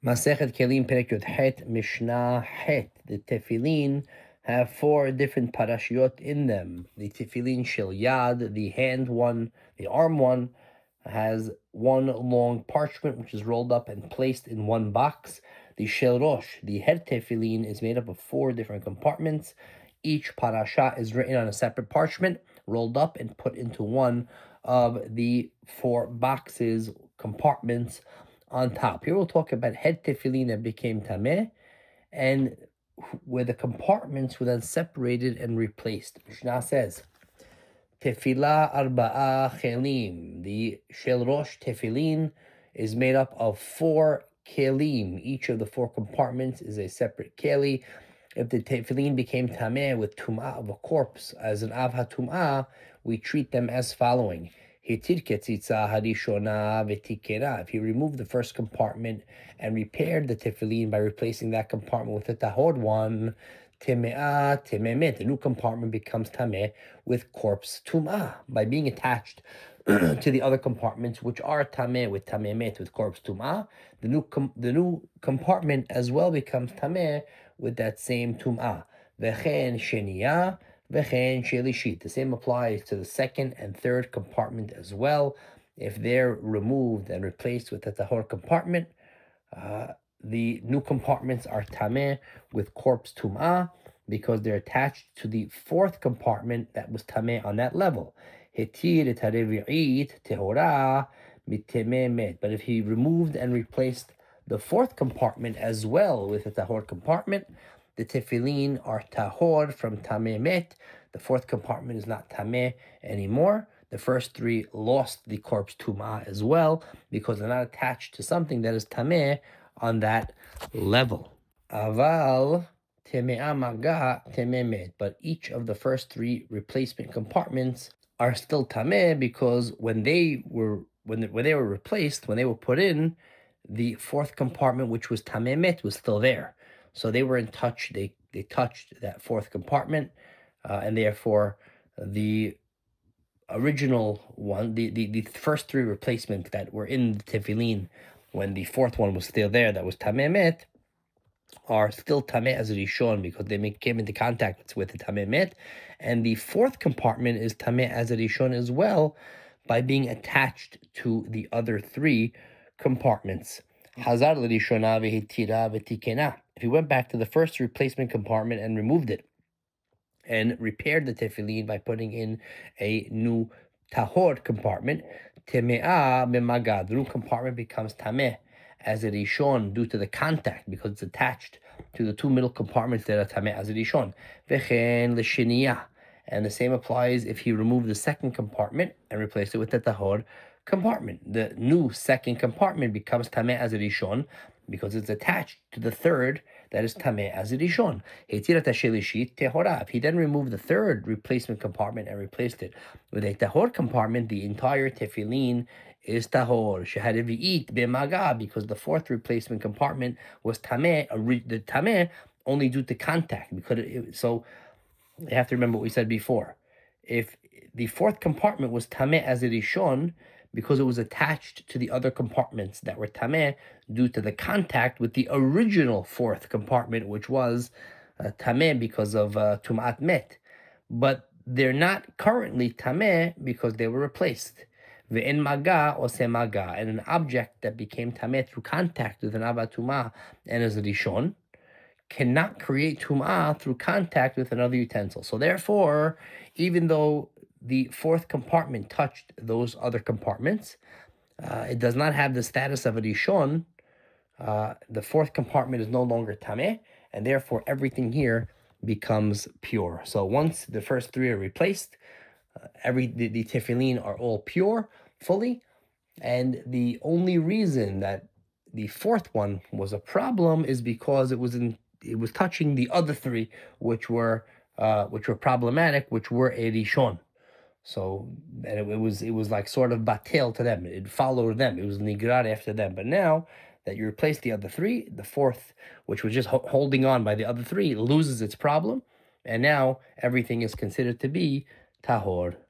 Masechet Kelim Perek Yud Het Mishnah Het. The tefillin have 4 different parashiyot in them. The tefillin shel yad, the hand one, the arm one, has one long parchment which is rolled up and placed in one box. The shel rosh, the head tefillin, is made up of 4 different compartments. Each parasha is written on a separate parchment, rolled up and put into one of the 4 boxes, compartments on top. Here we'll talk about head tefillin that became tameh, and where the compartments were then separated and replaced. Mishnah says, Tefillah arba'a chelim. The shel rosh tefillin is made up of 4 kelim. Each of the 4 compartments is a separate keli. If the tefillin became tameh with tum'ah of a corpse as an av hatum'ah, we treat them as following. If he removed the first compartment and repaired the tefillin by replacing that compartment with the tahor one, teme'ah tememet, the new compartment becomes tameh with corpse tum'ah by being attached to the other compartments which are tameh with tamemet with corpse tum'ah. The new compartment as well becomes tameh with that same tum'ah. V'chen sheniyah. The same applies to the second and third compartment as well. If they're removed and replaced with the tahor compartment, the new compartments are tameh with corpse tum'ah because they're attached to the 4th compartment that was tameh on that level. But if he removed and replaced the 4th compartment as well with the tahor compartment, the tefillin are tahor from tameh met. The 4th compartment is not tameh anymore. The first 3 lost the corpse tum'ah as well because they're not attached to something that is tameh on that level. Aval teme'ah maga temeh met. But each of the first 3 replacement compartments are still tameh because when they were replaced, when they were put in, the 4th compartment, which was tameh met, was still there. So they were in touch, they touched that 4th compartment, and therefore the original one, the first 3 replacements that were in the tefillin, when the 4th one was still there, that was tameh met, are still tameh as a rishon because they came into contact with the tameh met, and the 4th compartment is tameh as a rishon as well by being attached to the other 3 compartments. Hazar l'rishona v'hitira v'tikena. If he went back to the first replacement compartment and removed it and repaired the tefillin by putting in a new tahor compartment, teme'ah b'magad, the new compartment becomes tameh as a rishon due to the contact because it's attached to the 2 middle compartments that are tameh as a rishon. V'chen l'shiniyah. And the same applies if he removed the 2nd compartment and replaced it with the tahor compartment. The new 2nd compartment becomes tameh as a rishon because it's attached to the 3rd that is tameh as a rishon. If he then removed the 3rd replacement compartment and replaced it with a tahor compartment, the entire tefillin is tahor. Shehadavi'it b'maga, because the 4th replacement compartment was tameh, the tameh only due to contact. So you have to remember what we said before. If the 4th compartment was tameh as a rishon, because it was attached to the other compartments that were tameh due to the contact with the original 4th compartment, which was tameh because of tum'at met. But they're not currently tameh because they were replaced. Ve'en maga ose maga, and an object that became tameh through contact with an abatumah and as a rishon cannot create tum'ah through contact with another utensil. So therefore, even though the 4th compartment touched those other compartments, it does not have the status of a rishon. The 4th compartment is no longer tameh, and therefore everything here becomes pure. So once the first 3 are replaced, the tefillin are all pure, fully, and the only reason that the 4th one was a problem is because it was touching the other 3, which were problematic, which were a rishon. So and it was like sort of batel to them. It followed them. It was nigrar after them. But now that you replace the other 3, the 4th, which was just holding on by the other 3, loses its problem, and now everything is considered to be tahor.